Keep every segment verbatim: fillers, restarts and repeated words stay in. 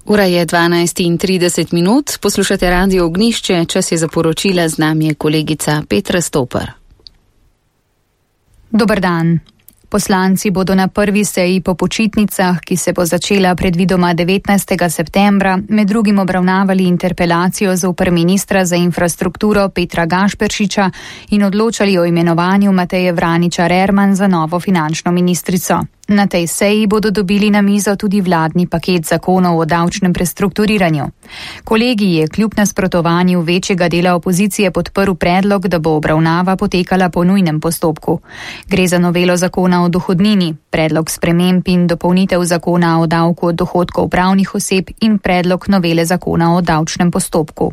Ura je dvanajst in trideset minut, poslušate Radio Ognjišče, čas je za poročila, z nami je kolegica Petra Stopar. Dober dan. Poslanci bodo na prvi seji po počitnicah, ki se bo začela predvidoma devetnajstega septembra, med drugim obravnavali interpelacijo zoper ministra za infrastrukturo Petra Gašperšiča in odločali o imenovanju Mateje Vraničar-Erman za novo finančno ministrico. Na tej seji bodo dobili na mizo tudi vladni paket zakonov o davčnem prestrukturiranju. Kolegij je kljub nasprotovanju večjega dela opozicije podprl predlog, da bo obravnava potekala po nujnem postopku. Gre za novelo zakona o dohodnini, predlog sprememb in dopolnitev zakona o davku od dohodkov pravnih oseb in predlog novele zakona o davčnem postopku.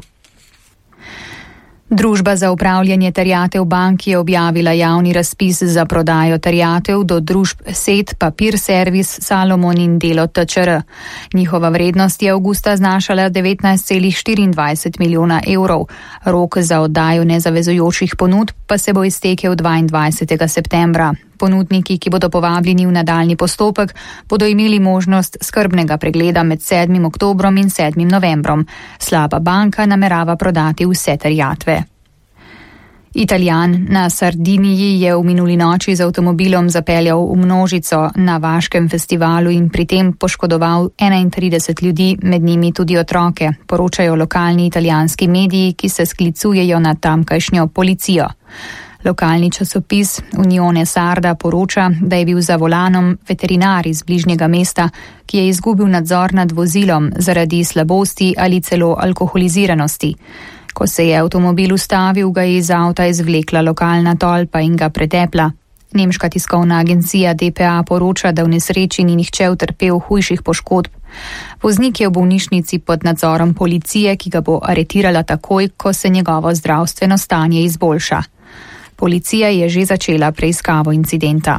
Družba za upravljanje terjatev bank je objavila javni razpis za prodajo terjatev do družb S E T, Papir Servis, Salomon in Delo T Č R. Njihova vrednost je avgusta znašala devetnajst celih štiriindvajset milijona evrov. Rok za oddajo nezavezujočih ponudb pa se bo iztekel dvaindvajsetega septembra. Ponudniki, ki bodo povabljeni v nadaljni postopek, bodo imeli možnost skrbnega pregleda med sedmim oktobrom in sedmim novembrom. Slaba banka namerava prodati vse terjatve. Italijan na Sardiniji je v minuli noči z avtomobilom zapeljal v množico na vaškem festivalu in pri tem poškodoval enaintrideset ljudi, med njimi tudi otroke, poročajo lokalni italijanski mediji, ki se sklicujejo na tamkajšnjo policijo. Lokalni časopis Unione Sarda poroča, da je bil za volanom veterinar iz bližnjega mesta, ki je izgubil nadzor nad vozilom zaradi slabosti ali celo alkoholiziranosti. Ko se je avtomobil ustavil, ga je iz avta izvlekla lokalna tolpa in ga pretepla. Nemška tiskovna agencija D P A poroča, da v nesreči ni nihče utrpel hujših poškodb. Voznik je v bolnišnici pod nadzorom policije, ki ga bo aretirala takoj, ko se njegovo zdravstveno stanje izboljša. Policija je že začela preiskavo incidenta.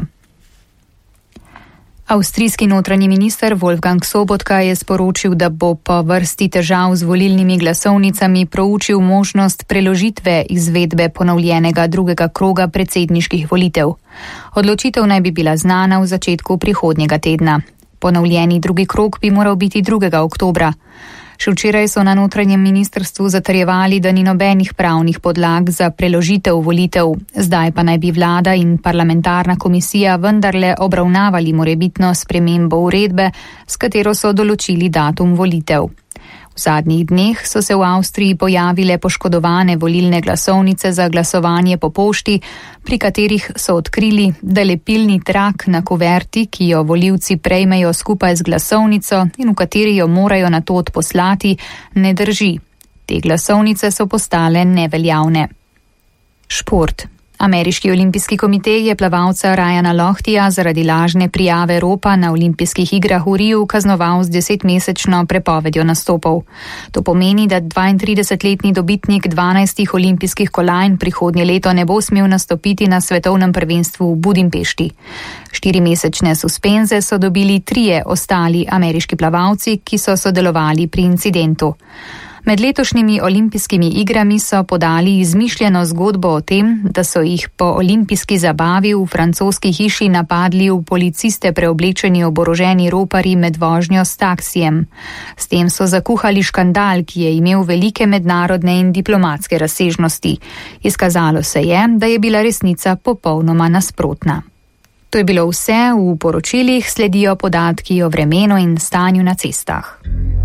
Avstrijski notranji minister Wolfgang Sobotka je sporočil, da bo po vrsti težav z volilnimi glasovnicami proučil možnost preložitve izvedbe ponovljenega drugega kroga predsedniških volitev. Odločitev naj bi bila znana v začetku prihodnjega tedna. Ponovljeni drugi krog bi moral biti drugega oktobra. Še včeraj so na notranjem ministrstvu zatrjevali, da ni nobenih pravnih podlag za preložitev volitev, zdaj pa naj bi vlada in parlamentarna komisija vendarle obravnavali morebitno spremembo uredbe, s katero so določili datum volitev. V zadnjih dneh so se v Avstriji pojavile poškodovane volilne glasovnice za glasovanje po pošti, pri katerih so odkrili, da lepilni trak na kuverti, ki jo volivci prejmejo skupaj z glasovnico in v kateri jo morajo nato odposlati, ne drži. Te glasovnice so postale neveljavne. Šport. Ameriški olimpijski komitej je plavalca Ryana Lochtija zaradi lažne prijave ropa na olimpijskih igrah v Riju kaznoval z desetmesečno prepovedjo nastopov. To pomeni, da dvaintridesetletni dobitnik dvanajstih olimpijskih kolajn prihodnje leto ne bo smel nastopiti na svetovnem prvenstvu v Budimpešti. Štirimesečne suspenze so dobili trije ostali ameriški plavalci, ki so sodelovali pri incidentu. Med letošnjimi olimpijskimi igrami so podali izmišljeno zgodbo o tem, da so jih po olimpijski zabavi v francoski hiši napadli v policiste preoblečeni oboroženi roparji med vožnjo s taksijem. S tem so zakuhali škandal, ki je imel velike mednarodne in diplomatske razsežnosti. Izkazalo se je, da je bila resnica popolnoma nasprotna. To je bilo vse, v poročilih sledijo podatki o vremenu in stanju na cestah.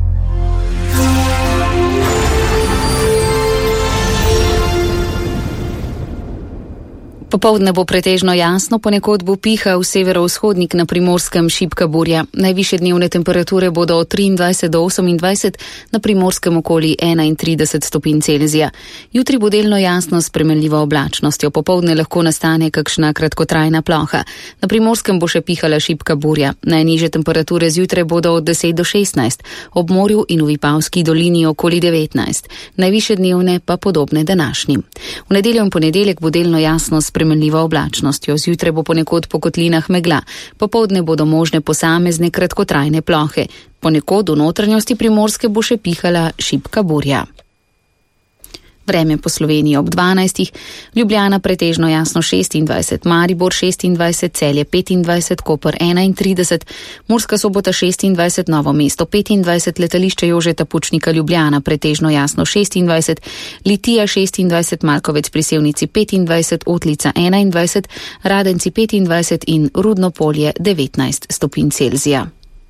Popoldne bo pretežno jasno, ponekod bo pihal severovzhodnik, na Primorskem šibka burja. Najvišje dnevne temperature bodo od triindvajset do osemindvajset, na Primorskem okoli enaintrideset stopinj Celzija. Jutri bo delno jasno s spremenljivo oblačnostjo, popoldne lahko nastane kakšna kratkotrajna ploha. Na Primorskem bo še pihala šibka burja. Najnižje temperature zjutraj bodo od deset do šestnajst, ob morju in v Vipavski dolini okoli devetnajst. Najvišje dnevne pa podobne današnjim. V nedeljo in ponedeljek bo delno jasno s spremenljivo oblačnostjo. Zjutraj bo ponekod po kotlinah megla. Popoldne bodo možne posamezne kratkotrajne plohe. Ponekod v notranjosti Primorske bo še pihala šibka burja. Vreme po Sloveniji ob dvanajstih, Ljubljana pretežno jasno šestindvajset, Maribor šestindvajset, Celje petindvajset, Koper enaintrideset, Murska Sobota šestindvajset, Novo mesto petindvajset, Letališče Jožeta Pučnika Ljubljana pretežno jasno šestindvajset, Litija šestindvajset, Malkovec pri Sevnici petindvajset, Otlica enaindvajset, Radenci petindvajset in Rudno Polje devetnajst stopinj Celzija.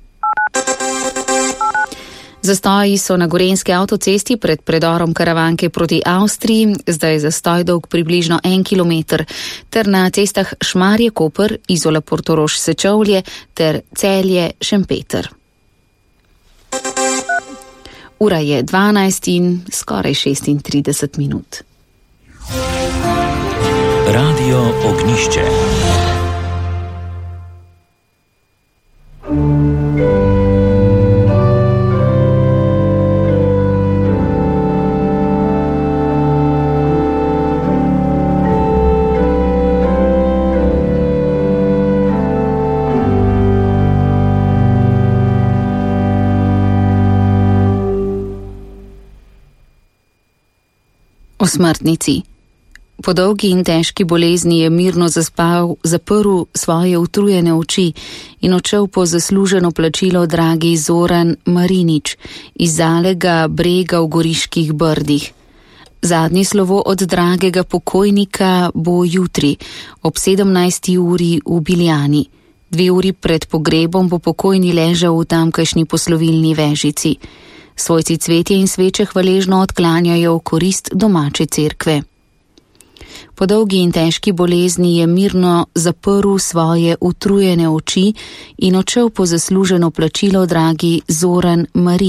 Zastoji so na Gorenjski avtocesti pred predorom Karavanke proti Avstriji, zdaj je zastoj dolg približno en kilometer, ter na cestah Šmarje-Koper, Izola-Portorož-Sečovlje ter Celje-Šempeter. Ura je dvanajst in skoraj šestintrideset minut. Radio Ognjišče. O smrtnici. Po dolgi in težki bolezni je mirno zaspal, zaprl svoje utrujene oči in odšel po zasluženo plačilo dragi Zoran Marinič iz Zalega Brega v Goriških Brdih. Zadnje slovo od dragega pokojnika bo jutri ob sedemnajsti uri v Biljani. Dve uri pred pogrebom bo pokojni ležal v tamkajšnji poslovilni vežici. Svojci cvetje in sveče hvaležno odklanjajo v korist domače cerkve. Po dolgi in težki bolezni je mirno zaprl svoje utrujene oči in odšel po zasluženo plačilo dragi Zoran Marinič.